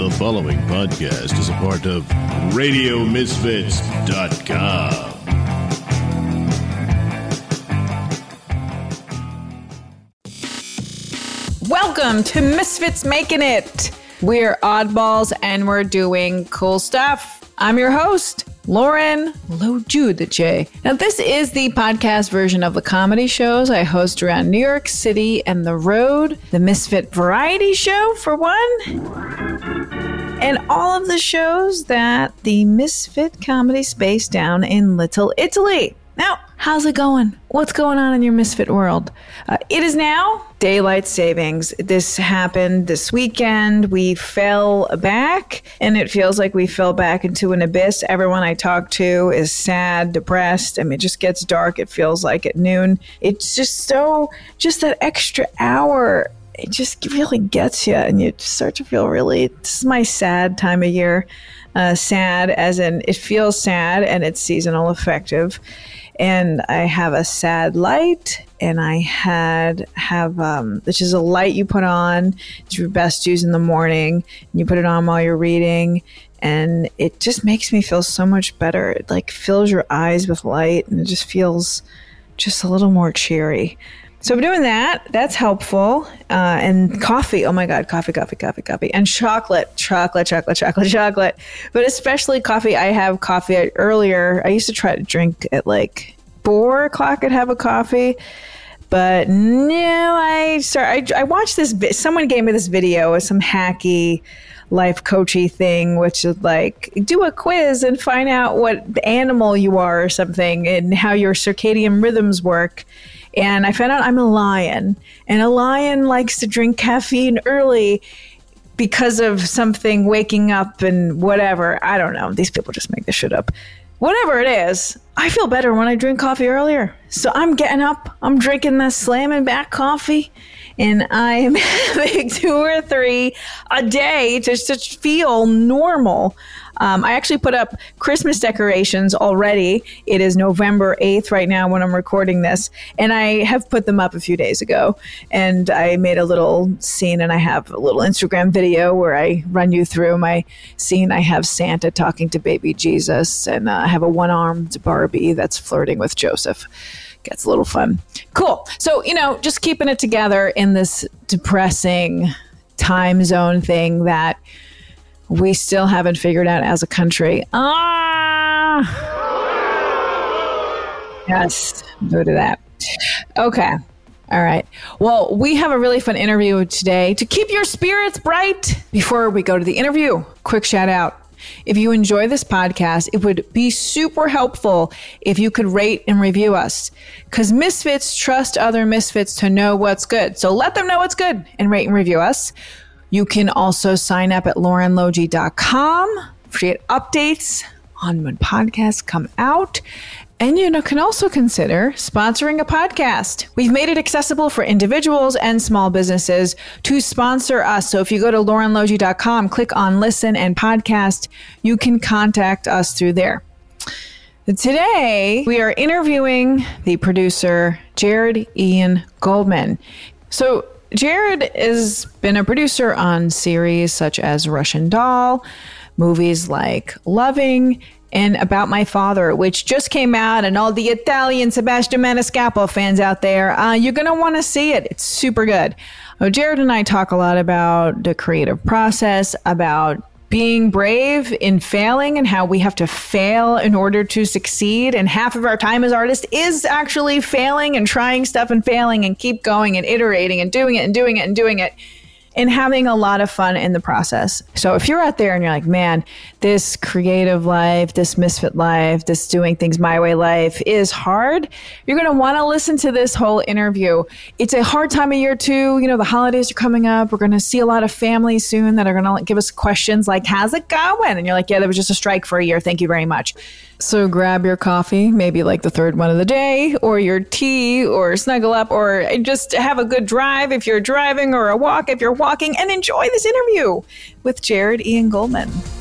The following podcast is a part of RadioMisfits.com. Welcome to Misfits Making It. We're oddballs and we're doing cool stuff. I'm your host, Lauren Lojudice. Now, this is the podcast version of the comedy shows I host around New York City and the road. The Misfit Variety Show, for one. And all of the shows that the Misfit Comedy Space down in Little Italy. Now, how's it going? What's going on in your Misfit world? It is now daylight savings. This happened this weekend. We fell back, and it feels like we fell back into an abyss. Everyone I talk to is sad, depressed. I mean, it just gets dark, it feels like, at noon. It's just that extra hour, it just really gets you, and you start to feel really, this is my sad time of year. Sad as in it feels sad and it's seasonal affective. And I have a sad light, and I have which is a light you put on. It's your best use in the morning, and you put it on while you're reading, and it just makes me feel so much better. It like fills your eyes with light, and it just feels just a little more cheery. So I'm doing that. That's helpful. And coffee. Oh my God, coffee. And chocolate. But especially coffee. I have coffee earlier. I used to try to drink at like 4 o'clock. I'd have a coffee. But no, I watched this. Someone gave me this video with some hacky life coachy thing, which is like do a quiz and find out what animal you are or something and how your circadian rhythms work. And I found out I'm a lion, and a lion likes to drink caffeine early because of something waking up and whatever. I don't know. These people just make this shit up. Whatever it is, I feel better when I drink coffee earlier. So I'm getting up, I'm drinking this slamming back coffee, and I'm having 2 or 3 a day just to feel normal. I actually put up Christmas decorations already. It is November 8th right now when I'm recording this, and I have put them up a few days ago. And I made a little scene, and I have a little Instagram video where I run you through my scene. I have Santa talking to baby Jesus, and I have a one-armed Barbie that's flirting with Joseph. Gets a little fun. Cool. So, just keeping it together in this depressing time zone thing that we still haven't figured out as a country. Yes, go to that. Okay. All right. Well, we have a really fun interview today to keep your spirits bright. Before we go to the interview, quick shout out. If you enjoy this podcast, it would be super helpful if you could rate and review us, because Misfits trust other Misfits to know what's good. So let them know what's good and rate and review us. You can also sign up at laurenlogie.com for get updates on when podcasts come out. And you can also consider sponsoring a podcast. We've made it accessible for individuals and small businesses to sponsor us. So if you go to laurenlogie.com, click on listen and podcast, you can contact us through there. Today, we are interviewing the producer, Jared Ian Goldman. So Jared has been a producer on series such as Russian Doll, movies like Loving, and About My Father, which just came out, and all the Italian Sebastian Maniscalco fans out there, you're going to want to see it. It's super good. Jared and I talk a lot about the creative process, about being brave in failing and how we have to fail in order to succeed. And half of our time as artists is actually failing and trying stuff and failing and keep going and iterating and doing it and doing it and doing it. And having a lot of fun in the process. So if you're out there and you're like, man, this creative life, this misfit life, this doing things my way life is hard, you're going to want to listen to this whole interview. It's a hard time of year too. The holidays are coming up. We're going to see a lot of families soon that are going to give us questions like, how's it going? And you're like, yeah, there was just a strike for a year. Thank you very much. So grab your coffee, maybe like the third one of the day, or your tea, or snuggle up, or just have a good drive if you're driving, or a walk if you're walking, and enjoy this interview with Jared Ian Goldman.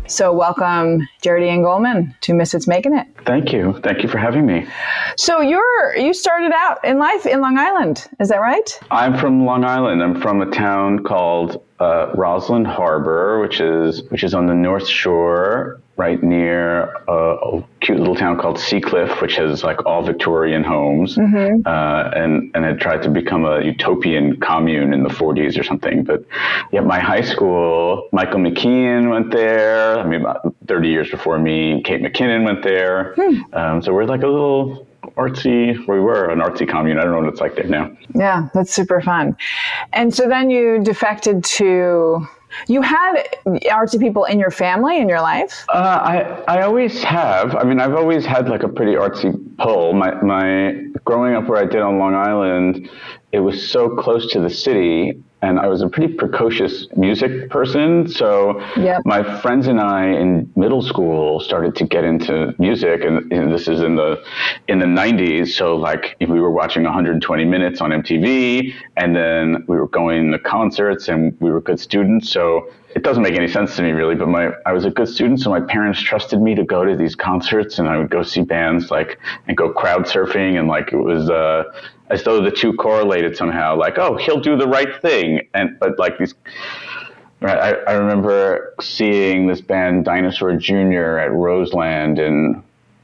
So welcome, Jared Ian Goldman, to Miss It's Making It. Thank you. Thank you for having me. So you started out in life in Long Island. Is that right? I'm from Long Island. I'm from a town called Roslyn Harbor, which is on the North Shore, right near a cute little town called Seacliff, which has like all Victorian homes, and had tried to become a utopian commune in the 40s or something. But yeah, my high school, Michael McKean went there. I mean, about 30 years before me, Kate McKinnon went there. So we're like a little we were an artsy commune. I don't know what it's like there now. Yeah, that's super fun. And so then you defected to... You had artsy people in your family, in your life? I always have. I mean, I've always had like a pretty artsy pull. My growing up where I did on Long Island, it was so close to the city, and I was a pretty precocious music person. So my friends and I in middle school started to get into music, and this is in the 90s. So like we were watching 120 Minutes on MTV, and then we were going to concerts, and we were good students. So it doesn't make any sense to me really, but I was a good student, so my parents trusted me to go to these concerts, and I would go see bands and go crowd surfing, and it was as though the two correlated somehow. Like, oh, he'll do the right thing, but like these. I remember seeing this band Dinosaur Jr. at Roseland in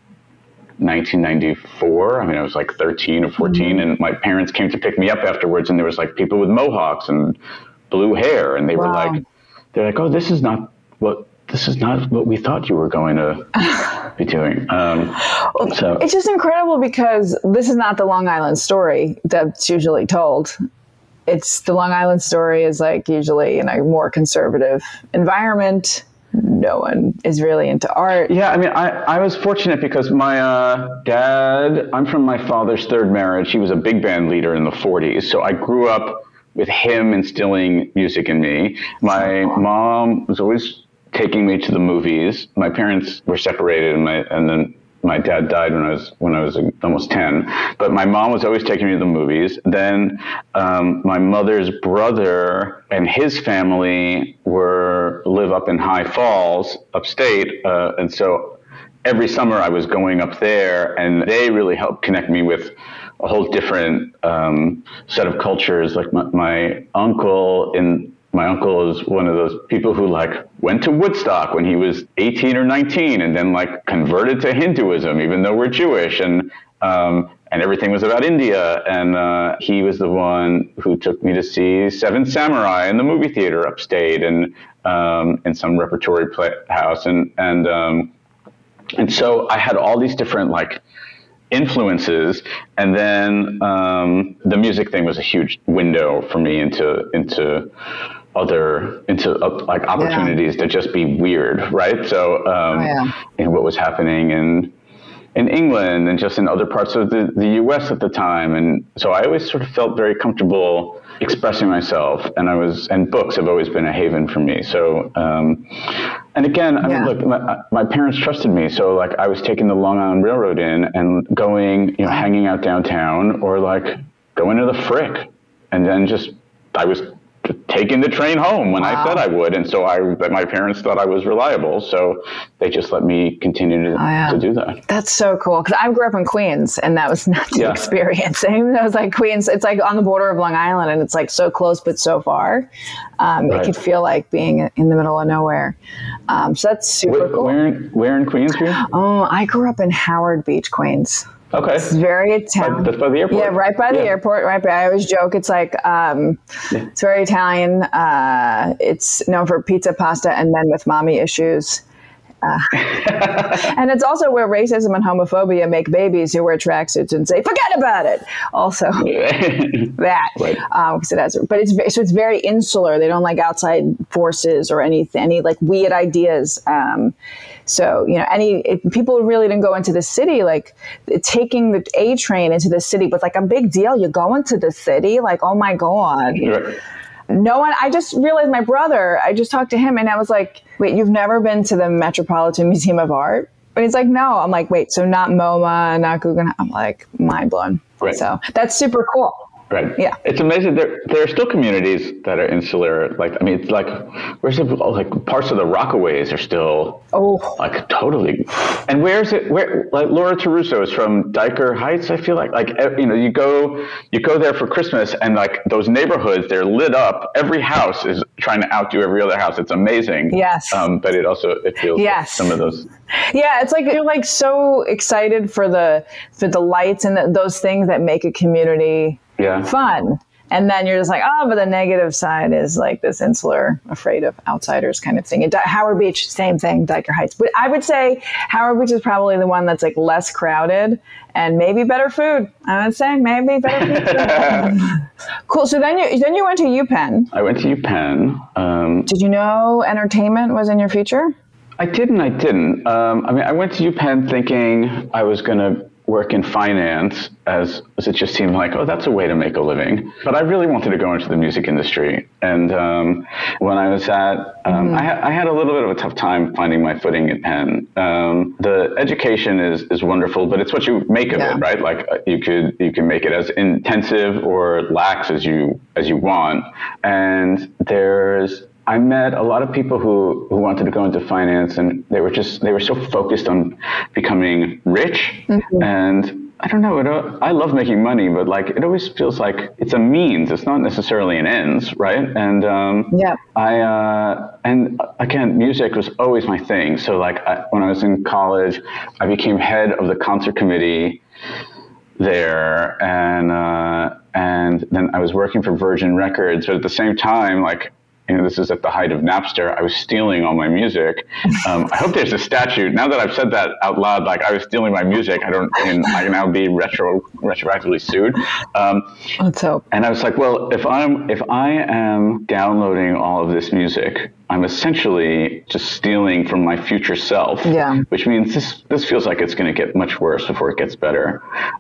1994. I mean, I was like 13 or 14, and my parents came to pick me up afterwards, and there was like people with mohawks and blue hair, and they were like, oh, this is not what we thought you were going to be doing. So it's just incredible because this is not the Long Island story that's usually told. It's the Long Island story is like usually in a more conservative environment. No one is really into art. Yeah, I mean, I was fortunate because my dad, I'm from my father's third marriage. He was a big band leader in the 40s. So I grew up with him instilling music in me. My mom was always taking me to the movies. My parents were separated, and then my dad died when I was almost 10. But my mom was always taking me to the movies. Then my mother's brother and his family live up in High Falls, upstate, and so every summer I was going up there, and they really helped connect me with a whole different set of cultures. Like my uncle is one of those people who went to Woodstock when he was 18 or 19 and then converted to Hinduism, even though we're Jewish, and everything was about India. And he was the one who took me to see Seven Samurai in the movie theater upstate and in some repertory house. And so I had all these different influences, and then the music thing was a huge window for me into opportunities to just be weird, right? So what was happening in England and just in other parts of the US at the time, and so I always sort of felt very comfortable expressing myself, and books have always been a haven for me. So and again, I mean, look, my parents trusted me, so I was taking the Long Island Railroad in and going, hanging out downtown, or going to the Frick, and then I was taking the train home when I said I would, and so my parents thought I was reliable, so they just let me continue to do that. That's so cool, because I grew up in Queens, and that was not the experience. Even though it's Queens, it's on the border of Long Island, and it's so close but so far. It could feel like being in the middle of nowhere. So that's super cool. Where in Queens were you? Oh, I grew up in Howard Beach, Queens. Okay. It's very Italian. That's by the airport. Yeah, right by the airport. Right by. I always joke. It's it's very Italian. It's known for pizza, pasta, and men with mommy issues. And it's also where racism and homophobia make babies who wear tracksuits and say, "Forget about it." Also, that because it has. But it's very insular. They don't like outside forces or any weird ideas. So, people really didn't go into the city, taking the A train into the city was a big deal. You go into the city, oh my God. Right. No one, I just realized my brother, I just talked to him and I was like, wait, you've never been to the Metropolitan Museum of Art? And he's like, no. I'm like, wait, so not MoMA, not Guggenheim. I'm mind blown. Right. So that's super cool. Right. Yeah. It's amazing. There are still communities that are insular. Like, I mean, it's like, where's it, like parts of the Rockaways are still like totally. And where's it, like Laura Taruso is from Diker Heights, I feel like, you know, you go there for Christmas and like those neighborhoods, they're lit up. Every house is trying to outdo every other house. It's amazing. Yes. But it feels like some of those. Yeah. It's like, you're like so excited for the lights and those things that make a community fun. And then you're just like, oh, but the negative side is like this insular, afraid of outsiders kind of thing. And Howard Beach, same thing, Diker Heights. But I would say Howard Beach is probably the one that's like less crowded and maybe better food. I would say maybe better food. Cool. So then you went to UPenn. I went to UPenn. Did you know entertainment was in your future? I didn't. I mean, I went to UPenn thinking I was going to work in finance as it just seemed like, oh, that's a way to make a living. But I really wanted to go into the music industry. And when I was at, I had a little bit of a tough time finding my footing at Penn. The education is wonderful, but it's what you make of it, right? Like you can make it as intensive or lax as you want. And I met a lot of people who wanted to go into finance, and they were so focused on becoming rich. And I don't know, I love making money, but like it always feels like it's a means. It's not necessarily an ends, right? And and again, music was always my thing. So like when I was in college, I became head of the concert committee there, and then I was working for Virgin Records, but at the same time, like, you know, this is at the height of Napster, I was stealing all my music. I hope there's a statute. Now that I've said that out loud, like I was stealing my music, I can now be retroactively sued. Let's hope. And I was like, well, if I am downloading all of this music, I'm essentially just stealing from my future self. Yeah. Which means this feels like it's going to get much worse before it gets better.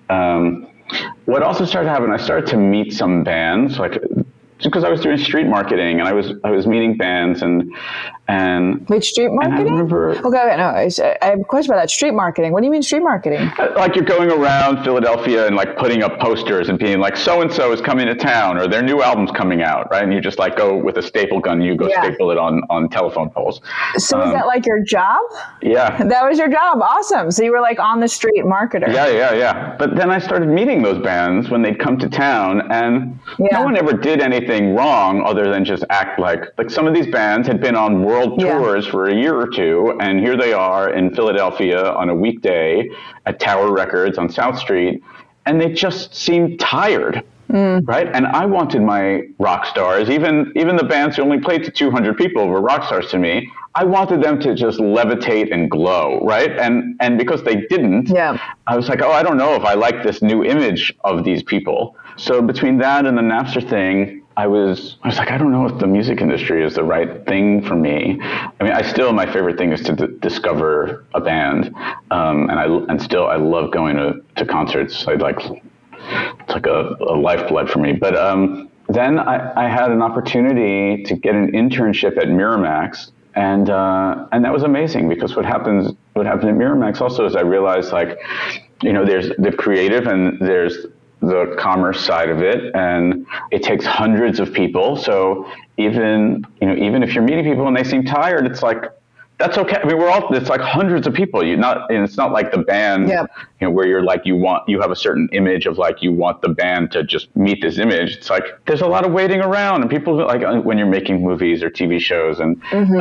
What also started to happen, I started to meet some bands, like, because I was doing street marketing and I was meeting bands and wait, street marketing? I remember. Okay, no, I have a question about that. Street marketing. What do you mean street marketing? Like you're going around Philadelphia and like putting up posters and being like, so and so is coming to town or their new album's coming out, right? And you just like go with a staple gun, you go staple it on telephone poles. So is that like your job? Yeah. That was your job. Awesome. So you were like on the street marketer. Yeah. But then I started meeting those bands when they'd come to town, and no one ever did anything wrong other than just act like some of these bands had been on world tours for a year or two, and here they are in Philadelphia on a weekday at Tower Records on South Street, and they just seemed tired, right? And I wanted my rock stars, even the bands who only played to 200 people were rock stars to me. I wanted them to just levitate and glow, right? And because they didn't, I was like, oh, I don't know if I like this new image of these people. So between that and the Napster thing, I was like, I don't know if the music industry is the right thing for me. I mean, my favorite thing is to discover a band, and I love going to concerts. It's like a lifeblood for me. But then I had an opportunity to get an internship at Miramax, and that was amazing, because what happened at Miramax also is I realized, like, you know, there's the creative and there's the commerce side of it, and it takes hundreds of people. So even if you're meeting people and they seem tired, it's like, that's okay. I mean, it's like hundreds of people. And it's not like the band, you know, where you're like, you have a certain image of like, you want the band to just meet this image. It's like, there's a lot of waiting around, and people, like when you're making movies or TV shows, and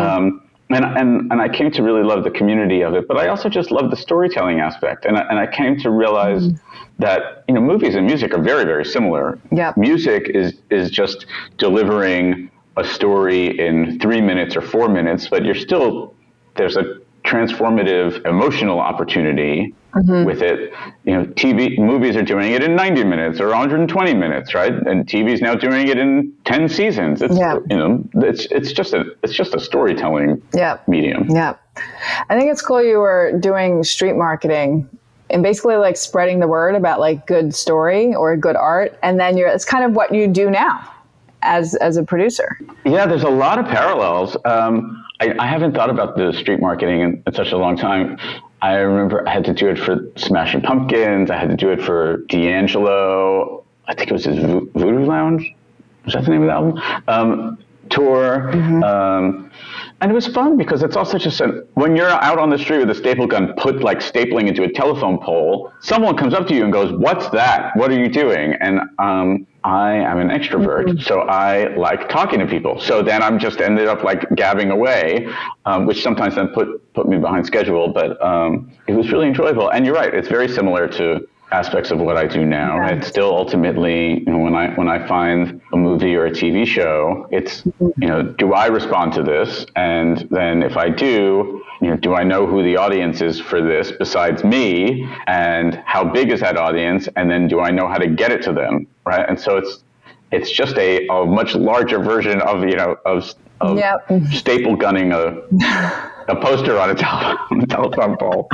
I came to really love the community of it, but I also just love the storytelling aspect. And I came to realize that, you know, movies and music are very, very similar. Music is just delivering a story in 3 minutes or 4 minutes, but there's a transformative emotional opportunity with it. You know, movies are doing it in 90 minutes or 120 minutes, right? And TV's now doing it in 10 seasons. It's, you know, it's just a storytelling medium. Yeah. I think it's cool you were doing street marketing and basically like spreading the word about like good story or good art. And then it's kind of what you do now as a producer. Yeah, there's a lot of parallels. I haven't thought about the street marketing in such a long time. I remember I had to do it for Smashing Pumpkins. I had to do it for D'Angelo. I think it was his Voodoo Lounge. Was that the name of the album? Tour. And it was fun because it's also just when you're out on the street with a staple gun stapling into a telephone pole, someone comes up to you and goes, "What's that? What are you doing?" And I am an extrovert, so I like talking to people. So then I'm just ended up like gabbing away, which sometimes then put me behind schedule. But it was really enjoyable. And you're right, it's very similar to aspects of what I do now. Yeah. It's still ultimately, when I find a movie or a TV show, it's, do I respond to this? And then if I do, do I know who the audience is for this besides me? And how big is that audience? And then do I know how to get it to them? Right. And so it's just a much larger version of staple gunning a poster on a telephone pole.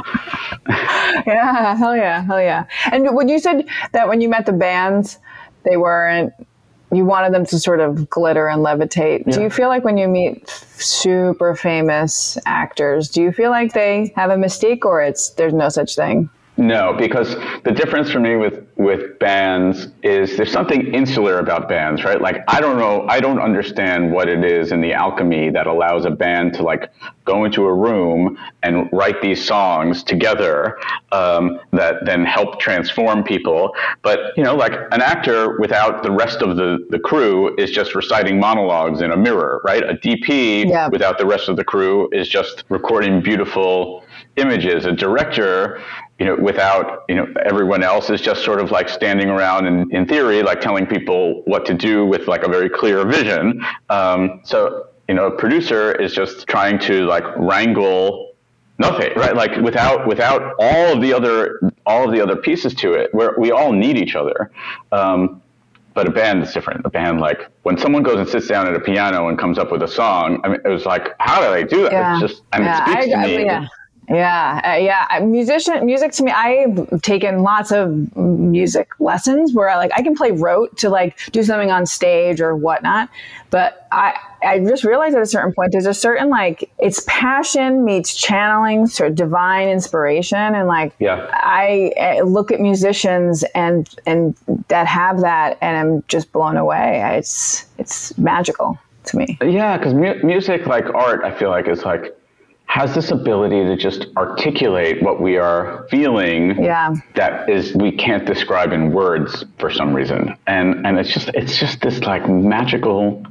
Yeah, hell yeah. And when you said that when you met the bands, you wanted them to sort of glitter and levitate. Yeah. Do you feel like when you meet super famous actors, do you feel like they have a mystique, or there's no such thing? No, because the difference for me with bands is there's something insular about bands, right? Like, I don't understand what it is in the alchemy that allows a band to like go into a room and write these songs together that then help transform people. But, like an actor without the rest of the crew is just reciting monologues in a mirror, right? A DP without the rest of the crew is just recording beautiful images. A director, without, everyone else is just sort of like standing around and in theory, like telling people what to do with like a very clear vision. So, a producer is just trying to like wrangle nothing, right? Like without all of the other pieces to it, where we all need each other. But a band is different. A band, like when someone goes and sits down at a piano and comes up with a song, I mean, it was like, how do they do that? Yeah. It's just, it speaks to me. Yeah. Music to me, I've taken lots of music lessons where I can play rote to like do something on stage or whatnot. But I just realized at a certain point, there's a certain like, it's passion meets channeling, sort of divine inspiration. And I look at musicians and that have that, and I'm just blown away. It's magical to me. Yeah. Cause music, like art, I feel like is like, has this ability to just articulate what we are feeling that is we can't describe in words for some reason. And it's just this like magical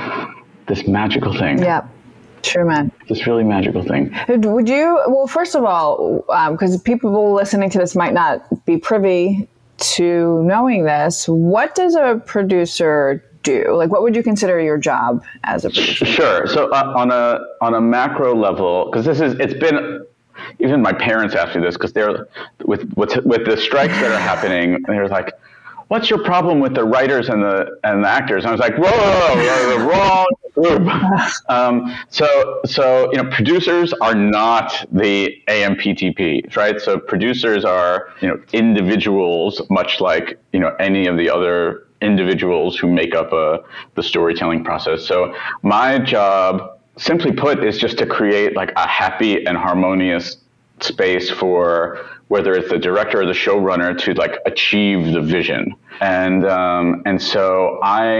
thing. Yeah. True, man. This really magical thing. Would you, well, first of all, because people listening to this might not be privy to knowing this, what does a producer do? Like, what would you consider your job as a producer? Sure. So on a macro level, because it's been, even my parents ask me this, because they're with the strikes that are happening, they're like, what's your problem with the writers and the actors? And I was like, whoa, the wrong group. So producers are not the AMPTP, right? So producers are, individuals, much like, any of the other individuals who make up the storytelling process. So my job, simply put, is just to create like a happy and harmonious space for whether it's the director or the showrunner to like achieve the vision. And so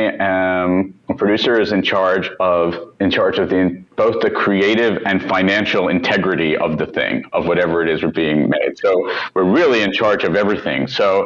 a producer is in charge of both the creative and financial integrity of the thing, of whatever it is we're being made. So we're really in charge of everything. So,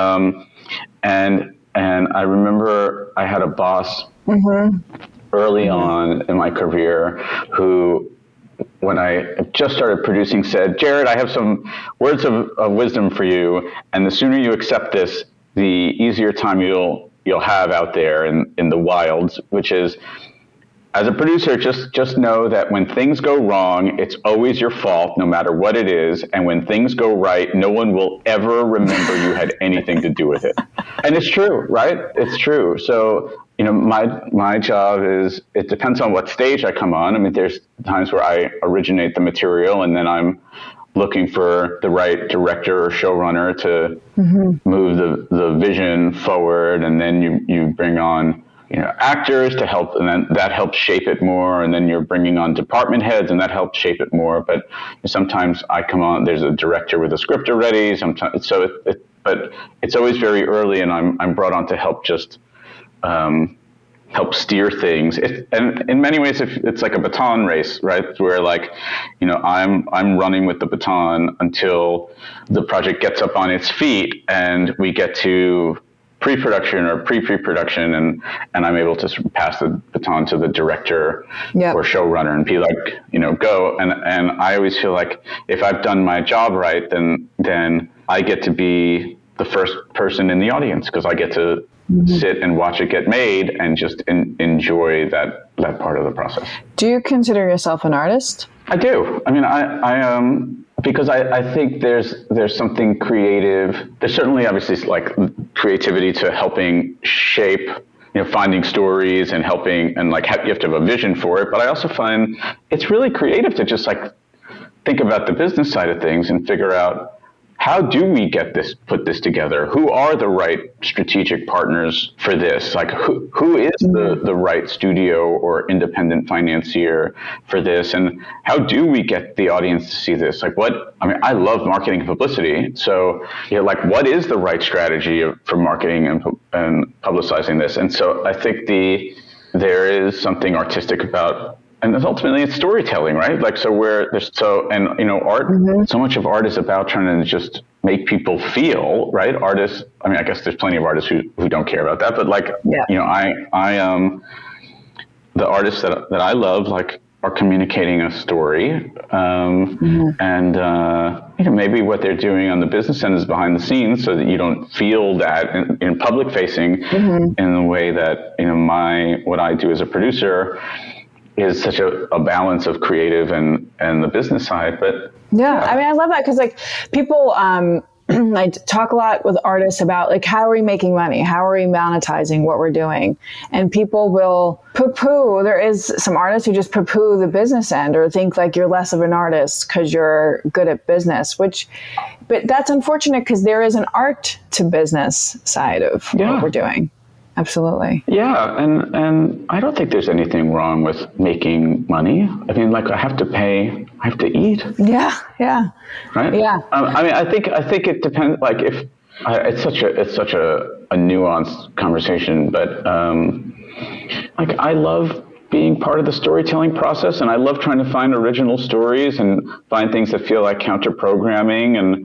and I remember I had a boss early on in my career who, when I just started producing, said, Jared, I have some words of wisdom for you. And the sooner you accept this, the easier time you'll have out there in the wilds, which is, as a producer, just know that when things go wrong, it's always your fault, no matter what it is. And when things go right, no one will ever remember you had anything to do with it. And it's true, right? It's true. So, my job is, it depends on what stage I come on. I mean, there's times where I originate the material and then I'm looking for the right director or showrunner to move the vision forward. And then you bring on actors to help, and then that helps shape it more. And then you're bringing on department heads, and that helps shape it more. But sometimes I come on, there's a director with a script already. Sometimes, so but it's always very early, and I'm brought on to help just help steer things. And in many ways, it's like a baton race, right? Where like, I'm running with the baton until the project gets up on its feet, and we get to pre-production or pre-production, and I'm able to pass the baton to the director or showrunner and be like, go. And I always feel like if I've done my job right, then I get to be the first person in the audience, because I get to sit and watch it get made and just enjoy that part of the process. Do you consider yourself an artist? I do. I mean, I because I think there's something creative. There's certainly obviously like creativity to helping shape, finding stories and helping, and like you have to have a vision for it. But I also find it's really creative to just like think about the business side of things and figure out, how do we put this together? Who are the right strategic partners for this? Like who is the right studio or independent financier for this? And how do we get the audience to see this? Like I love marketing and publicity. So like what is the right strategy for marketing and publicizing this? And so I think there is something artistic about, and ultimately it's storytelling, right? Like, so art, so much of art is about trying to just make people feel, right? Artists, I mean, I guess there's plenty of artists who don't care about that, but like, the artists that I love, like, are communicating a story. And, maybe what they're doing on the business end is behind the scenes, so that you don't feel that in public facing in the way that, what I do as a producer is such a balance of creative and the business side. But I mean, I love that, because like people, I talk a lot with artists about like, how are we making money? How are we monetizing what we're doing? And people will poo-poo. There is some artists who just poo-poo the business end, or think like you're less of an artist because you're good at business, but that's unfortunate, because there is an art to business side of what we're doing. Absolutely. Yeah. And I don't think there's anything wrong with making money. I mean, like, I have to pay, I have to eat. Yeah. Yeah. Right. Yeah. I mean, I think it depends. Like, it's such a nuanced conversation, but, like, I love being part of the storytelling process, and I love trying to find original stories and find things that feel like counter programming. And,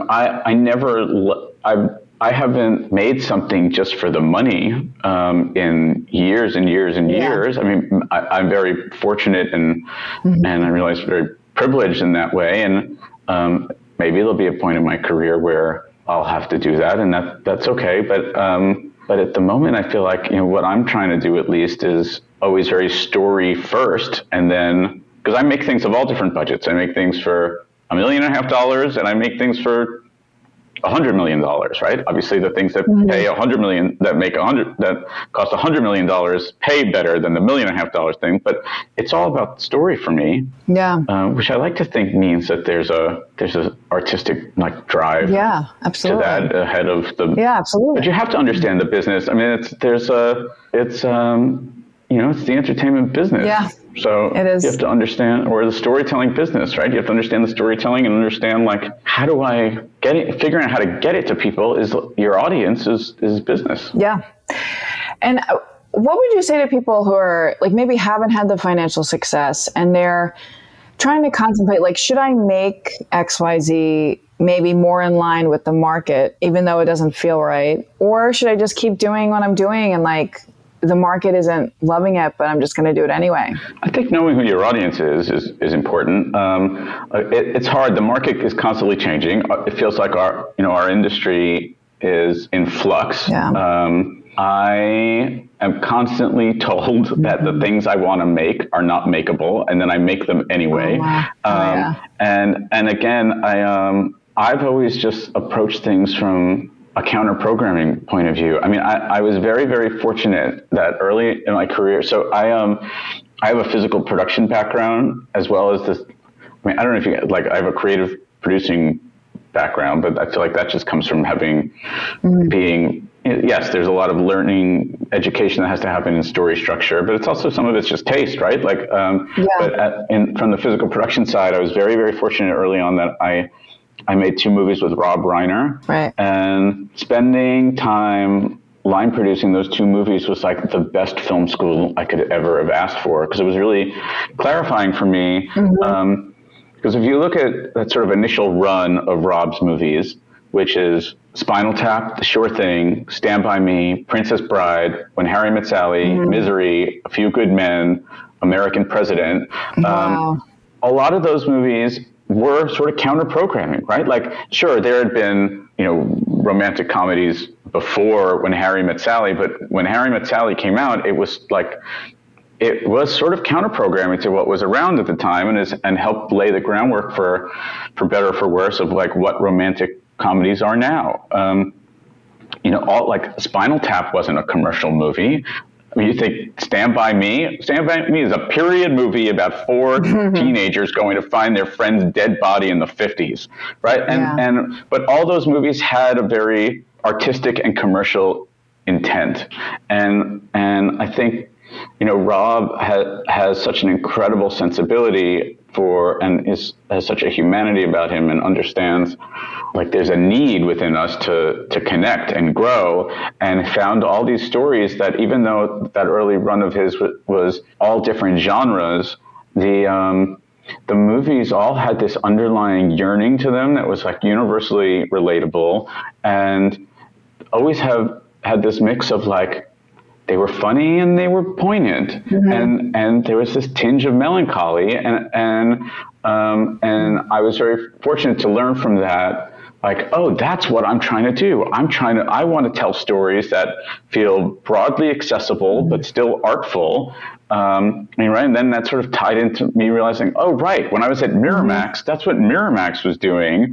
I haven't made something just for the money in years and years and years. I mean, I'm very fortunate and I realize very privileged in that way. And maybe there'll be a point in my career where I'll have to do that, and that's okay. But at the moment, I feel like what I'm trying to do at least is always very story first, and then, because I make things of all different budgets. I make things for $1.5 million, and I make things for $100 million, right? Obviously, the things that pay $100 million, that cost $100 million, pay better than the $1.5 million thing. But it's all about the story for me. Yeah. Which I like to think means that there's a artistic like drive. Yeah, absolutely. To that ahead of the. Yeah, absolutely. But you have to understand the business. I mean, it's the entertainment business. Yeah. So it is. You have to understand, or the storytelling business, right? You have to understand the storytelling and understand, like, how do I get it? Figuring out how to get it to people is your audience is business. Yeah. And what would you say to people who are like, maybe haven't had the financial success and they're trying to contemplate, like, should I make XYZ maybe more in line with the market, even though it doesn't feel right? Or should I just keep doing what I'm doing and, like, the market isn't loving it, but I'm just going to do it anyway? I think knowing who your audience is important. It's hard. The market is constantly changing. It feels like our industry is in flux. Yeah. I am constantly told that the things I want to make are not makeable, and then I make them anyway. Oh, wow. And again, I've always just approached things from a counter programming point of view. I mean, I was very, very fortunate that early in my career. So I have a physical production background as well as this. I mean, I don't know if you like. I have a creative producing background, but I feel like that just comes from being. Yes, there's a lot of learning, education that has to happen in story structure, but it's also some of it's just taste, right? Like, But from the physical production side, I was very, very fortunate early on that I I made 2 movies with Rob Reiner. Right. And spending time line producing those 2 movies was like the best film school I could ever have asked for, because it was really clarifying for me. Because if you look at that sort of initial run of Rob's movies, which is Spinal Tap, The Sure Thing, Stand By Me, Princess Bride, When Harry Met Sally, Misery, A Few Good Men, American President. Wow. A lot of those movies were sort of counter-programming, right? Like, sure, there had been, romantic comedies before When Harry Met Sally, but when Harry Met Sally came out, it was sort of counter-programming to what was around at the time, and helped lay the groundwork for better or for worse of like what romantic comedies are now. Spinal Tap wasn't a commercial movie. I mean, you think Stand By Me? Stand By Me is a period movie about 4 teenagers going to find their friend's dead body in the 50s, right? But all those movies had a very artistic and commercial intent, and I think Rob has such an incredible sensibility has such a humanity about him, and understands like there's a need within us to connect and grow, and found all these stories that, even though that early run of his was all different genres, the movies all had this underlying yearning to them that was like universally relatable, and always have had this mix of like, they were funny and they were poignant, and there was this tinge of melancholy, and I was very fortunate to learn from that. Like, oh, that's what I'm trying to do. I want to tell stories that feel broadly accessible but still artful. And then that sort of tied into me realizing, oh, right, when I was at Miramax, that's what Miramax was doing.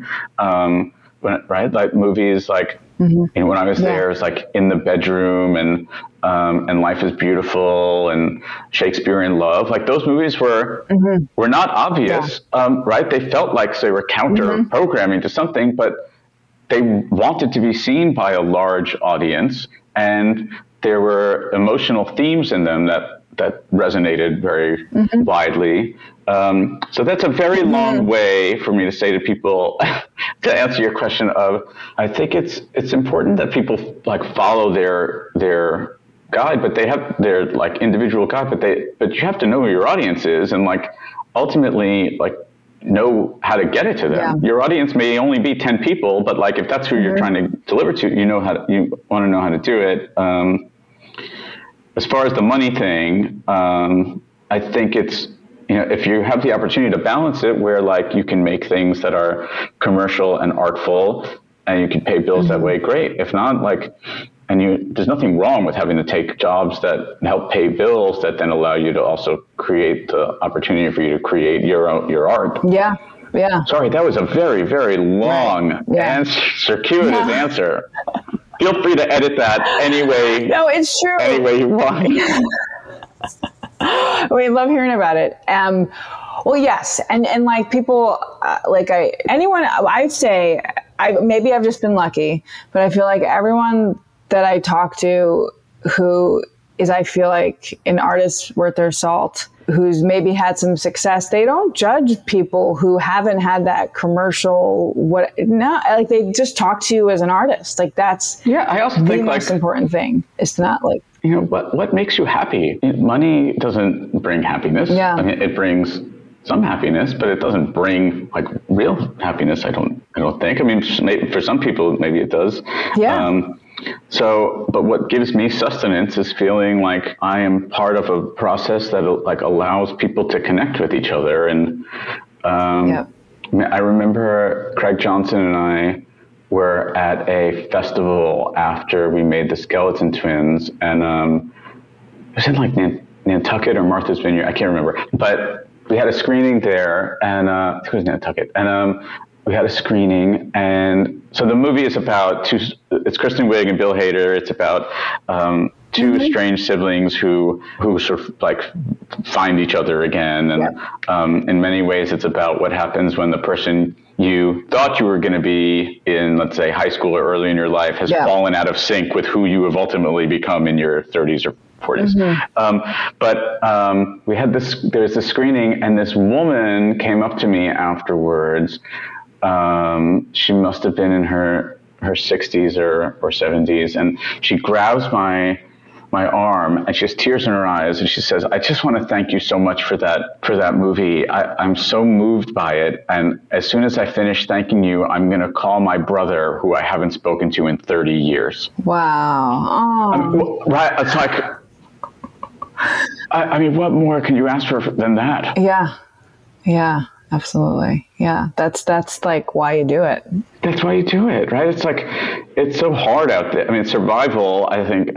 Like movies like. When I was there, it was like In the Bedroom and Life is Beautiful and Shakespeare in Love. Like those movies were not obvious, right? They felt like they were counter programming to something, but they wanted to be seen by a large audience, and there were emotional themes in them that resonated very widely. So that's a very long way for me to say to people, to answer your question of, I think it's important that people like follow their guide, but they have their like individual guide, but you have to know who your audience is, and like ultimately like know how to get it to them. Your audience may only be 10 people, but like if that's who you're trying to deliver to, you want to know how to do it. As far as the money thing, I think it's, if you have the opportunity to balance it where like you can make things that are commercial and artful and you can pay bills that way, great. If not, like, there's nothing wrong with having to take jobs that help pay bills that then allow you to also create the opportunity for you to create your art. Yeah. Sorry, that was a very, very long circuitous answer. Feel free to edit that any way. No, it's true. Any way you want. We love hearing about it. Well, yes, and like people, I'd say, maybe I've just been lucky, but I feel like everyone that I talk to who is, I feel like, an artist worth their salt, who's maybe had some success, they don't judge people who haven't had that commercial, they just talk to you as an artist. Like that's I also think the most important thing. It's not like, what makes you happy? Money doesn't bring happiness. I mean, it brings some happiness, but it doesn't bring like real happiness. I don't think. I mean, for some people, maybe it does. But what gives me sustenance is feeling like I am part of a process that like allows people to connect with each other. And I remember Craig Johnson and I were at a festival after we made the Skeleton Twins, and it was in like Nantucket or Martha's Vineyard, I can't remember, but we had a screening there, and I think it was Nantucket, and we had a screening, and so the movie is about it's Kristen Wiig and Bill Hader. It's about two strange siblings who sort of like find each other again, and in many ways it's about what happens when the person you thought you were going to be in, let's say, high school or early in your life has fallen out of sync with who you have ultimately become in your 30s or 40s. We had there's this screening, and this woman came up to me afterwards, She must have been in her 60s or 70s, and she grabs my arm, and she has tears in her eyes, and she says, "I just want to thank you so much for that movie. I'm so moved by it, and as soon as I finish thanking you, I'm going to call my brother, who I haven't spoken to in 30 years." Wow. Oh. Right? It's like, I mean, what more can you ask for than that? Yeah, absolutely. Yeah, that's like why you do it. That's why you do it, right? It's like, it's so hard out there. I mean, survival, I think,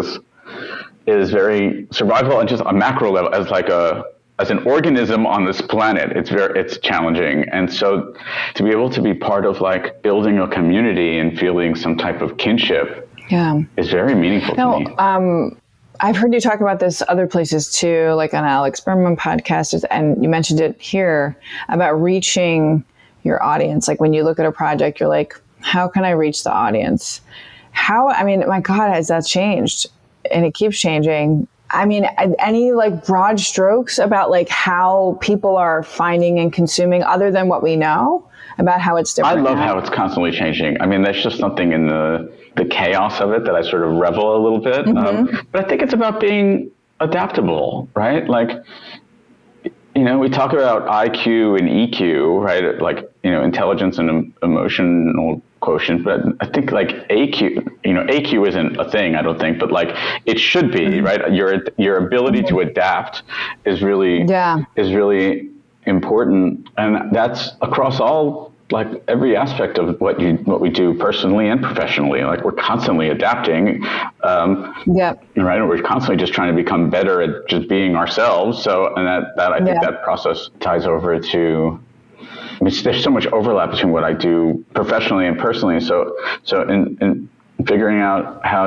is very survival on just a macro level, as an organism on this planet. It's challenging, and so to be able to be part of like building a community and feeling some type of kinship, is very meaningful to me. I've heard you talk about this other places too, like on Alex Berman podcast, and you mentioned it here about reaching your audience. Like when you look at a project, you're like, how can I reach the audience? I mean, my God, has that changed? And it keeps changing. I mean, any like broad strokes about like how people are finding and consuming other than what we know about how it's different? I love how it's constantly changing. I mean, there's just something in the chaos of it that I sort of revel a little bit. But I think it's about being adaptable, right? Like, you know, we talk about IQ and EQ, right? Like, you know, intelligence and emotional quotient, but I think like AQ isn't a thing, I don't think, but like it should be, right? Your ability to adapt is really important, and that's across all, like every aspect of what we do personally and professionally. Like we're constantly adapting, right? And we're constantly just trying to become better at just being ourselves. So, and that I think that process ties over to. I mean, there's so much overlap between what I do professionally and personally. So in figuring out how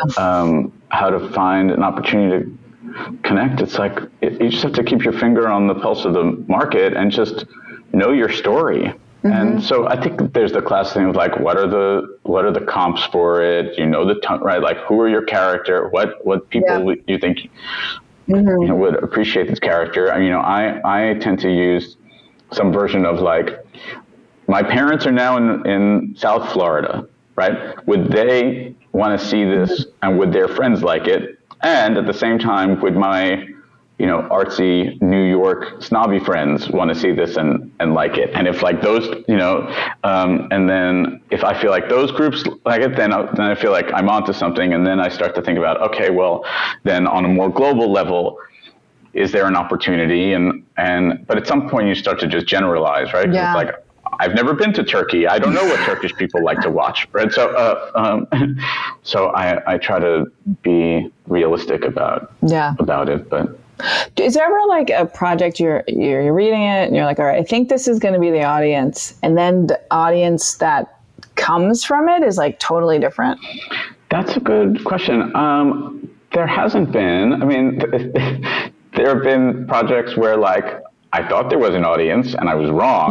to find an opportunity to connect, it's like you just have to keep your finger on the pulse of the market and just know your story. And so I think there's the classic thing of like, what are the comps for it? You know, right? Like, who are your character? What people you think you know, would appreciate this character? I mean, you know, I tend to use some version of like, my parents are now in South Florida, right? Would they want to see this, and would their friends like it? And at the same time, would my, you know, artsy New York snobby friends want to see this and like it? And if like those, you know, and then if I feel like those groups like it, then I feel like I'm onto something. And then I start to think about, okay, well, then on a more global level, is there an opportunity? But at some point you start to just generalize, right? Yeah. It's like, I've never been to Turkey. I don't know what Turkish people like to watch, right? So, so I try to be realistic about it. But is there ever like a project you're reading it and you're like, all right, I think this is going to be the audience, and then the audience that comes from it is like totally different? That's a good question. There hasn't been. I mean, there have been projects where like I thought there was an audience and I was wrong.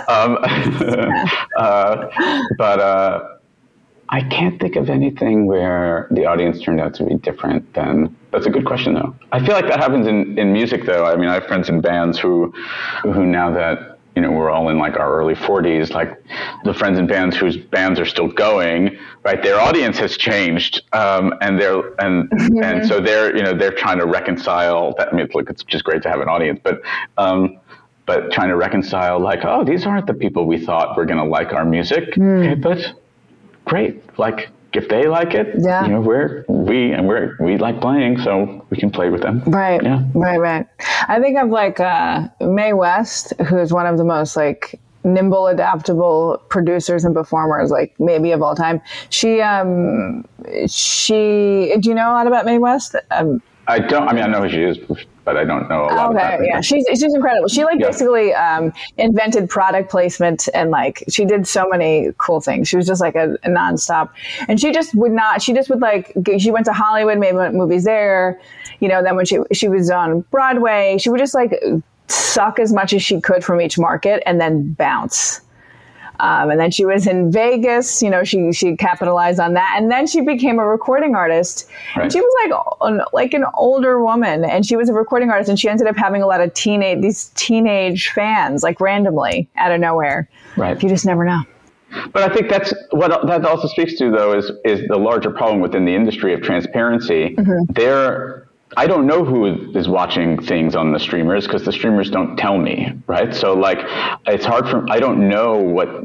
But I can't think of anything where the audience turned out to be different than. That's a good question, though. I feel like that happens in music, though. I mean, I have friends in bands who now that, you know, we're all in like our early 40s, like the friends in bands whose bands are still going, right? Their audience has changed, and so they're trying to reconcile that. I mean, it's just great to have an audience, but trying to reconcile like, oh, these aren't the people we thought were going to like our music, okay, but great, like. If they like it, you know, we like playing, so we can play with them. Right. Yeah. Right. I think of like Mae West, who is one of the most like nimble, adaptable producers and performers, like maybe of all time. She do you know a lot about Mae West? I don't. I mean, I know who she is, but I don't know a lot about her. Yeah, she's incredible. She basically invented product placement, and like she did so many cool things. She was just like a nonstop, and she went to Hollywood, made movies there. You know, then when she was on Broadway, she would just like suck as much as she could from each market and then bounce. And then she was in Vegas, she capitalized on that. And then she became a recording artist. Right. And she was like an older woman, and she was a recording artist, and she ended up having a lot of teenage fans, like randomly out of nowhere. Right. You just never know. But I think that's what that also speaks to, though, is the larger problem within the industry of transparency. I don't know who is watching things on the streamers because the streamers don't tell me, right? So it's hard I don't know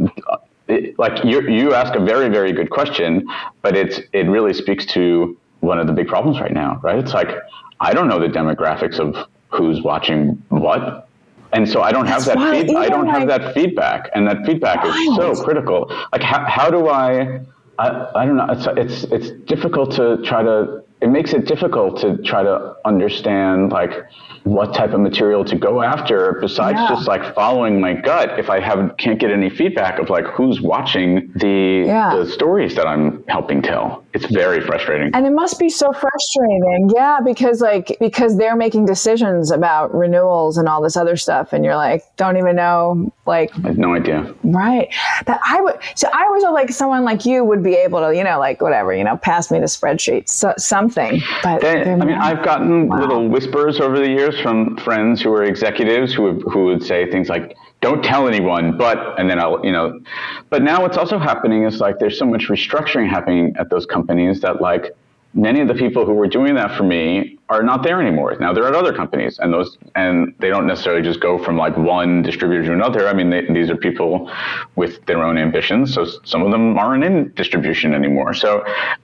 you ask a very, very good question, but it really speaks to one of the big problems right now, right? It's like, I don't know the demographics of who's watching what. And so I don't have that feedback. I don't have that feedback, and that feedback is so critical. Like, how do I don't know. It's difficult to try to. It makes it difficult to try to understand what type of material to go after besides just following my gut. If I can't get any feedback of who's watching the stories that I'm helping tell, it's very frustrating. And it must be so frustrating, because they're making decisions about renewals and all this other stuff, and you're don't even know. I have no idea. Right. That I was someone like you would be able to, pass me the spreadsheet, something. But I've gotten little whispers over the years from friends who are executives who would say things like, "Don't tell anyone," and then but now what's also happening is there's so much restructuring happening at those companies that many of the people who were doing that for me are not there anymore. Now they're at other companies, and they don't necessarily just go from one distributor to another. I mean, these are people with their own ambitions. So some of them aren't in distribution anymore. So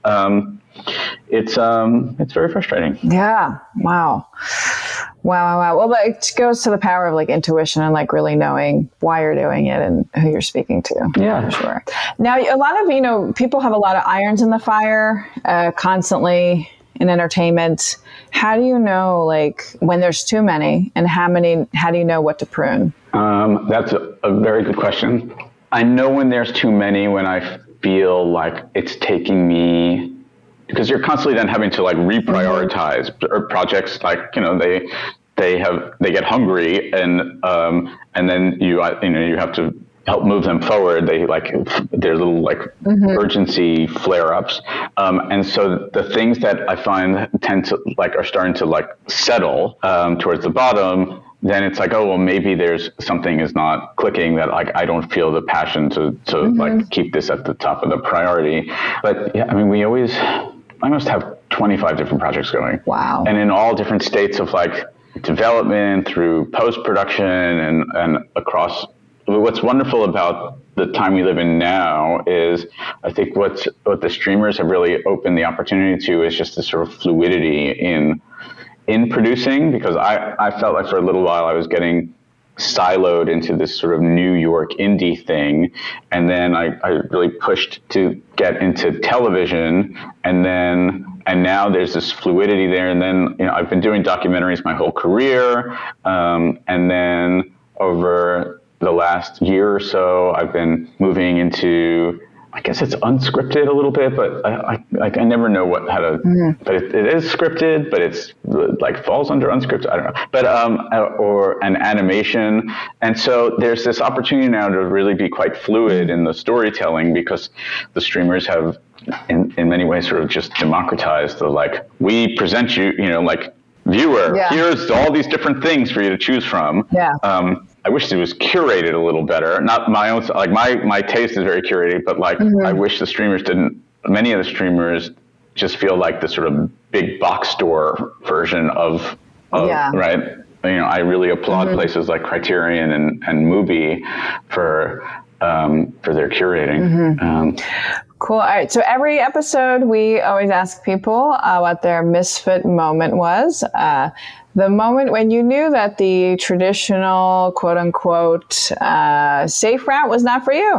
it's very frustrating. Yeah. Wow. Well, it goes to the power of intuition and really knowing why you're doing it and who you're speaking to. Yeah, for sure. Now, a lot of, people have a lot of irons in the fire constantly in entertainment. How do you know when there's too many, and how do you know what to prune? That's a very good question. I know when there's too many, when I feel like it's taking me, because you're constantly then having to reprioritize projects. They get hungry, and then you have to help move them forward. There's little urgency flare-ups, and so the things that I find tend to are starting to settle towards the bottom. Then it's maybe there's something is not clicking, that I don't feel the passion to keep this at the top of the priority. But yeah, I mean, I must have 25 different projects going. Wow. And in all different states of development through post-production and across. What's wonderful about the time we live in now is, I think what the streamers have really opened the opportunity to is just this sort of fluidity in producing, because I felt for a little while I was getting siloed into this sort of New York indie thing, and then I really pushed to get into television, and now there's this fluidity there, and then I've been doing documentaries my whole career, and then over the last year or so I've been moving into, I guess it's unscripted a little bit, but I never know how to. But it is scripted, but it's falls under unscripted. I don't know, but or an animation, and so there's this opportunity now to really be quite fluid in the storytelling, because the streamers have, in many ways, sort of just democratized the we present you, viewer. Yeah. Here's all these different things for you to choose from. Yeah. I wish it was curated a little better. Not my own, my taste is very curated, but I wish the streamers didn't. Many of the streamers just feel like the sort of big box store version of right. I really applaud places like Criterion and Mubi for their curating. Cool. All right. So every episode, we always ask people what their misfit moment was. The moment when you knew that the traditional, quote unquote, safe route was not for you.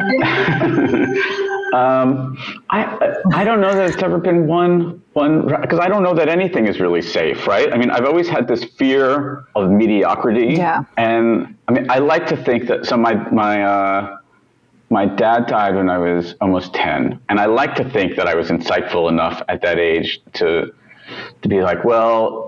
I don't know that it's ever been one, because I don't know that anything is really safe, right? I mean, I've always had this fear of mediocrity. Yeah. And I mean, I like to think that, so my dad died when I was almost 10. And I like to think that I was insightful enough at that age to be well,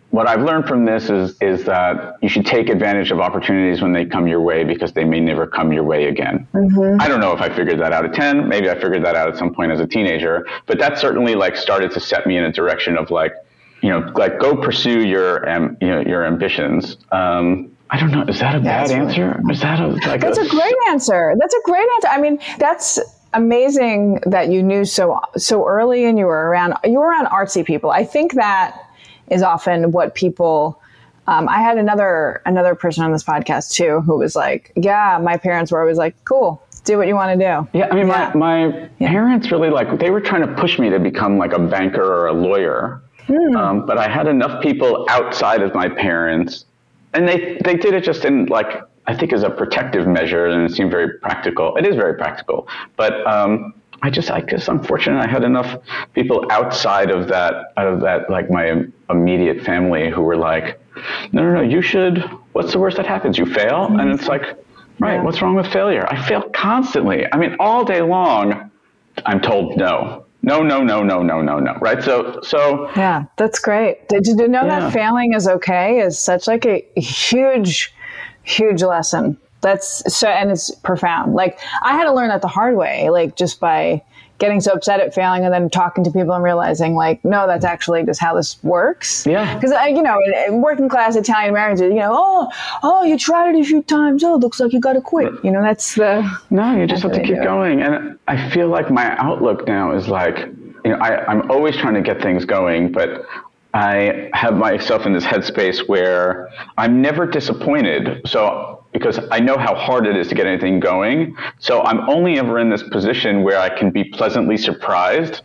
what I've learned from this is that you should take advantage of opportunities when they come your way because they may never come your way again. Mm-hmm. I don't know if I figured that out at 10. Maybe I figured that out at some point as a teenager. But that certainly like started to set me in a direction of like, like go pursue your ambitions. I don't know. Is that a bad answer? Is that That's a great answer. That's a great answer. I mean, that's amazing that you knew so early and you were around artsy people. I think that is often what people, I had another person on this podcast too, who was like, yeah, my parents were always like, cool, do what you want to do. Yeah. I mean, my parents really they were trying to push me to become like a banker or a lawyer. But I had enough people outside of my parents, and they did it just in like, I think as a protective measure, and it seemed very practical. It is very practical, but I guess I'm fortunate. I had enough people outside of that, like my immediate family, who were like, no, you should. What's the worst that happens? You fail, and it's like, right. What's wrong with failure? I fail constantly. I mean, all day long, I'm told no. Right. So. Yeah, that's great. Did you know that failing is okay? Is such like a huge lesson. That's so, and it's profound. Like I had to learn that the hard way, like just by getting so upset at failing and then talking to people and realizing like, no, that's actually just how this works. Yeah. Because in working class Italian marriages, oh, you tried it a few times. Oh, it looks like you got to quit. That's the. No, you just have to keep going. And I feel like my outlook now is like, I'm always trying to get things going, but I have myself in this headspace where I'm never disappointed. So, because I know how hard it is to get anything going. So I'm only ever in this position where I can be pleasantly surprised.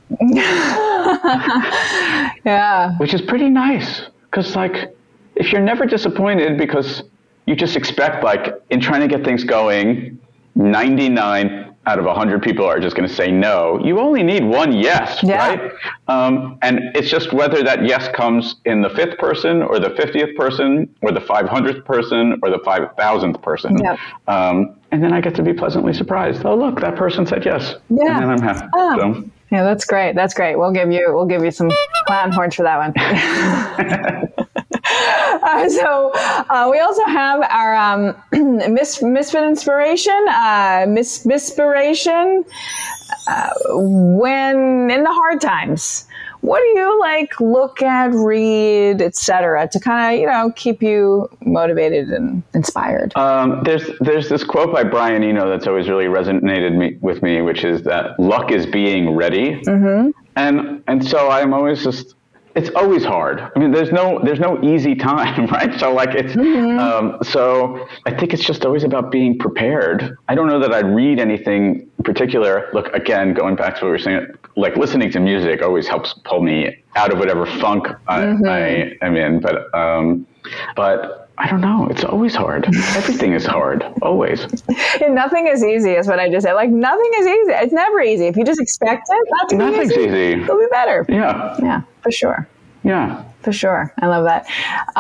Yeah. Which is pretty nice. Because like, if you're never disappointed because you just expect like in trying to get things going, 99 out of 100 people are just going to say no. You only need one yes, right? And it's just whether that yes comes in the 5th person or the 50th person or the 500th person or the 5,000th person. Yep. And then I get to be pleasantly surprised. Oh, look, that person said yes. Yeah. And then I'm happy. So. Yeah, that's great. That's great. We'll give you some clown horns for that one. So we also have our Misfit Inspiration, Misspiration. When in the hard times, what do you like look at, read, etc., to kind of keep you motivated and inspired? There's this quote by Brian Eno that's always really resonated with me, which is that luck is being ready. Mm-hmm. And so I'm always just. It's always hard. I mean, there's no easy time, right? So like it's, so I think it's just always about being prepared. I don't know that I'd read anything in particular. Look, again, going back to what we were saying, like listening to music always helps pull me out of whatever funk I am in. But I don't know. It's always hard. Everything is hard. Always. And nothing is easy is what I just said. Like nothing is easy. It's never easy. If you just expect it, nothing's easy. It'll be better. Yeah. Yeah, for sure. Yeah. For sure. I love that.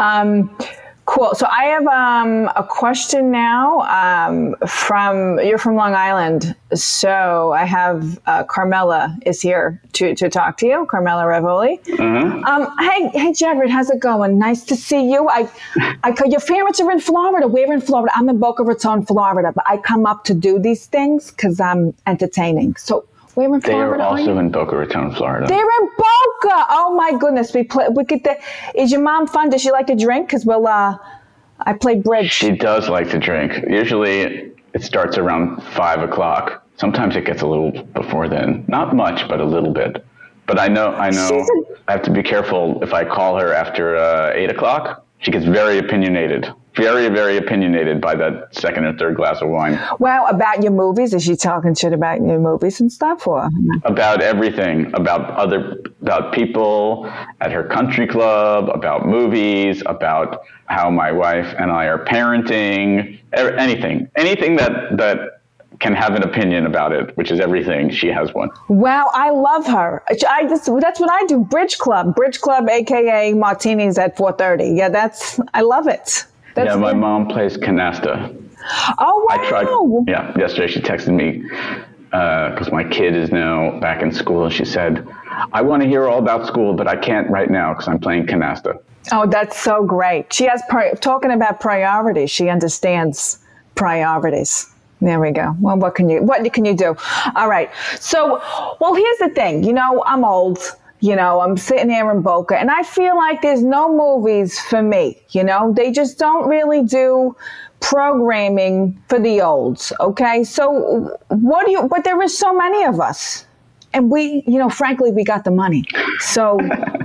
Cool. So I have a question now you're from Long Island. So I have Carmela is here to talk to you, Carmela Rivoli. Hey, Jared, how's it going? Nice to see you. Your parents are in Florida. We're in Florida. I'm in Boca Raton, Florida, but I come up to do these things because I'm entertaining. So we're in Florida. They are also in Boca Raton, Florida. They're in Boca. Oh my goodness. We get the. Is your mom fun? Does she like to drink? Because I play bridge. She does like to drink. Usually it starts around 5 o'clock. Sometimes it gets a little before then. Not much, but a little bit. But I know. I have to be careful if I call her after 8 o'clock. She gets very opinionated. Very, very opinionated by that second or third glass of wine. Well, about your movies? Is she talking shit about your movies and stuff? Or about everything, about people at her country club, about movies, about how my wife and I are parenting, anything that can have an opinion about it, which is everything. She has one. Wow, I love her. That's what I do. Bridge club, AKA martinis at 4:30. Yeah, I love it. My mom plays canasta. Oh, wow. I tried. Yeah, yesterday she texted me because my kid is now back in school, and she said, I want to hear all about school, but I can't right now because I'm playing canasta. Oh, that's so great. She has, talking about priorities, she understands priorities. There we go. Well, what can you do? All right. So, well, here's the thing. You know, I'm old. You know, I'm sitting here in Boca, and I feel like there's no movies for me. You know, they just don't really do programming for the olds. Okay. So but there is so many of us, and we, you know, frankly, we got the money. So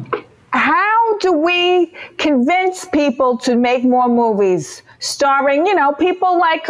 how do we convince people to make more movies starring, you know, people like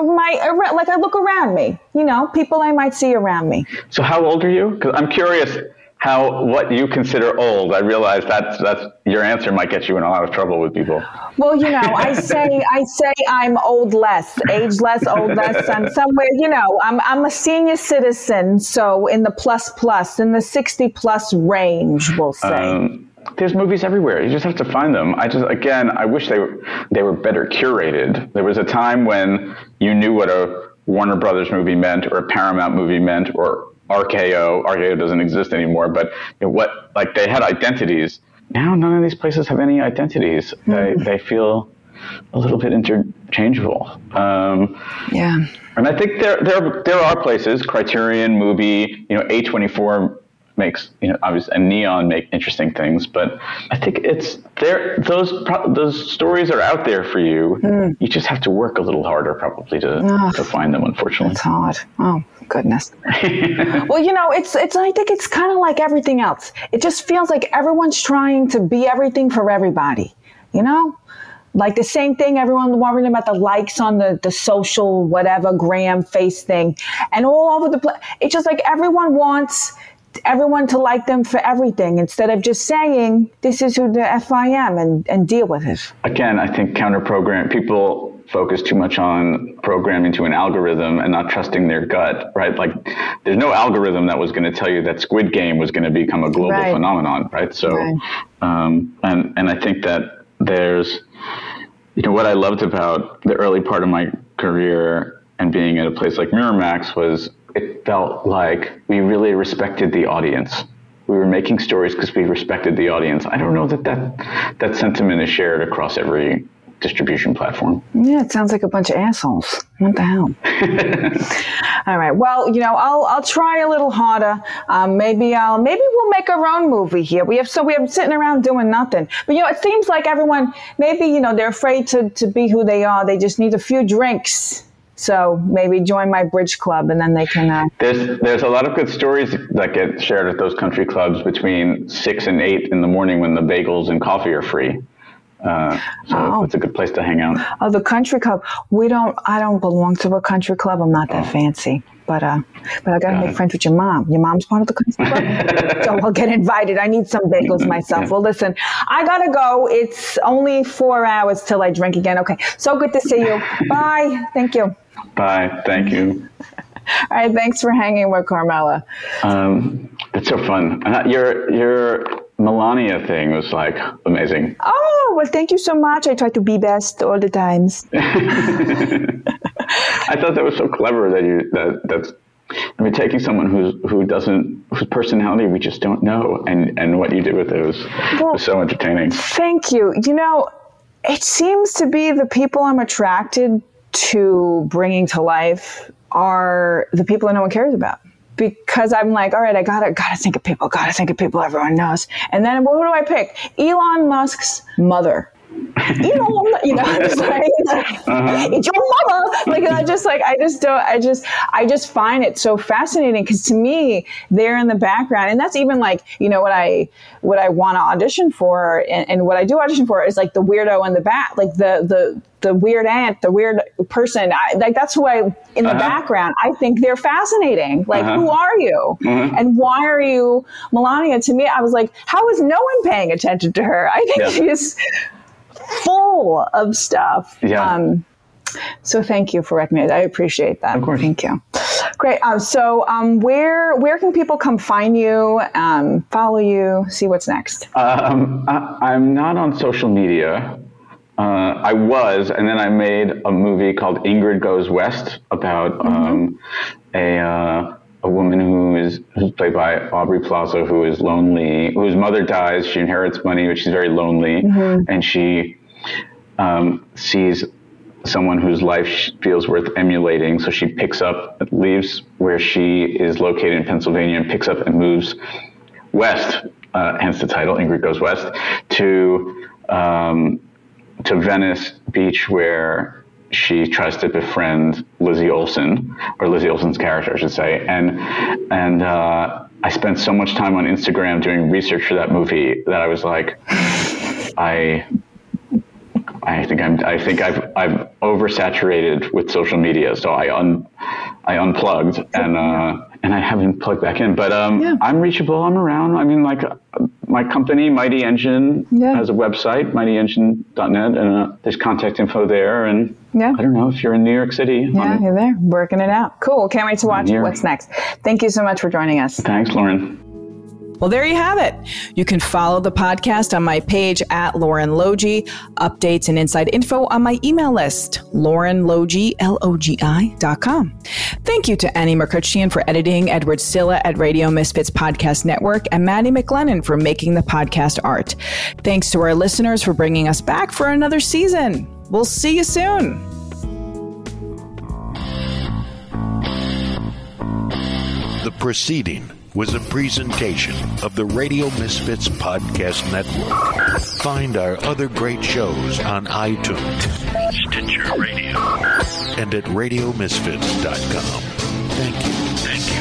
I look around me, you know, people I might see around me. So how old are you? Because I'm curious what you consider old. I realize that's your answer might get you in a lot of trouble with people. Well, you know, I say I'm old less, age less, old less. I'm somewhere, you know, I'm a senior citizen, so in the plus, in the 60+ range, we'll say. There's movies everywhere. You just have to find them. I wish they were better curated. There was a time when you knew what a Warner Brothers movie meant, or a Paramount movie meant, or RKO. RKO doesn't exist anymore, but they had identities. Now none of these places have any identities. They feel a little bit interchangeable. Yeah. And I think there are places, Criterion, Movie, you know, A24 makes, you know, obviously, and Neon make interesting things, but I think it's there. Those stories are out there for you. You just have to work a little harder, probably, to find them. Unfortunately, it's hard. Oh goodness. Well, you know, it's. I think it's kind of like everything else. It just feels like everyone's trying to be everything for everybody. You know. Like the same thing, everyone worrying about the likes on the social, whatever, gram, face thing, and all over the place. It's just like everyone wants everyone to like them for everything instead of just saying, this is who the F I am, and deal with it. Again, I think people focus too much on programming to an algorithm and not trusting their gut, right? Like there's no algorithm that was going to tell you that Squid Game was going to become a global phenomenon, right? So, and I think that there's, you know, what I loved about the early part of my career and being at a place like Miramax was it felt like we really respected the audience. We were making stories because we respected the audience. I don't know that sentiment is shared across every distribution platform. Yeah, it sounds like a bunch of assholes. What the hell? All right. Well, you know, I'll try a little harder. Maybe we'll make our own movie here. We have sitting around doing nothing. But you know, it seems like everyone, maybe, you know, they're afraid to be who they are. They just need a few drinks. So maybe join my bridge club, and then they can. There's a lot of good stories that get shared at those country clubs between 6 and 8 in the morning when the bagels and coffee are free. So it's a good place to hang out. Oh, the country club. I don't belong to a country club. I'm not that fancy. But I got to make friends with your mom. Your mom's part of the country club? So I'll get invited. I need some bagels myself. Yeah. Well, listen, I got to go. It's only 4 hours till I drink again. Okay. So good to see you. Bye. Thank you. Bye. Thank you. All right. Thanks for hanging with Carmela. It's so fun. Your Melania thing was like amazing. Oh, well, thank you so much. I try to be best all the times. I thought that was so clever that's taking someone whose personality we just don't know, and what you did with it was so entertaining. Thank you. You know, it seems to be the people I'm attracted to bringing to life are the people that no one cares about. Because I'm like, all right, I gotta think of people everyone knows. And then who do I pick? Elon Musk's mother. You know, it's like, it's your mama. Like, I just find it so fascinating because to me, they're in the background, and that's even like, you know, what I want to audition for, and what I do audition for is like the weirdo in the back, like the weird aunt, the weird person. That's who in the background. I think they're fascinating. Like, who are you? And why are you Melania? To me, I was like, how is no one paying attention to her? I think she's full of stuff. Yeah. So thank you for recommending. I appreciate that. Of course. Thank you. Great. So where can people come find you, follow you, see what's next? I'm not on social media. I was, and then I made a movie called Ingrid Goes West about a woman who's played by Aubrey Plaza, who is lonely, whose mother dies. She inherits money, but she's very lonely, and she sees someone whose life feels worth emulating. So she leaves where she is located in Pennsylvania, and picks up and moves west. Hence the title, Ingrid Goes West, to Venice Beach, where she tries to befriend Lizzie Olsen, or Lizzie Olsen's character, I should say. And I spent so much time on Instagram doing research for that movie that I was like, I think I've oversaturated with social media, so I unplugged and I haven't plugged back in. But I'm reachable. I'm around. I mean, like my company, Mighty Engine, has a website, mightyengine.net, and there's contact info there. And I don't know if you're in New York City. Yeah, you're there, working it out. Cool. Can't wait to watch What's Next. Thank you so much for joining us. Thanks, Lauren. Well, there you have it. You can follow the podcast on my page at Lauren Logie. Updates and inside info on my email list, laurenlogie, LOGI.com. Thank you to Annie McCutcheon for editing, Edward Silla at Radio Misfits Podcast Network, and Maddie McLennan for making the podcast art. Thanks to our listeners for bringing us back for another season. We'll see you soon. The proceeding was a presentation of the Radio Misfits Podcast Network. Find our other great shows on iTunes, Stitcher Radio, and at RadioMisfits.com. Thank you.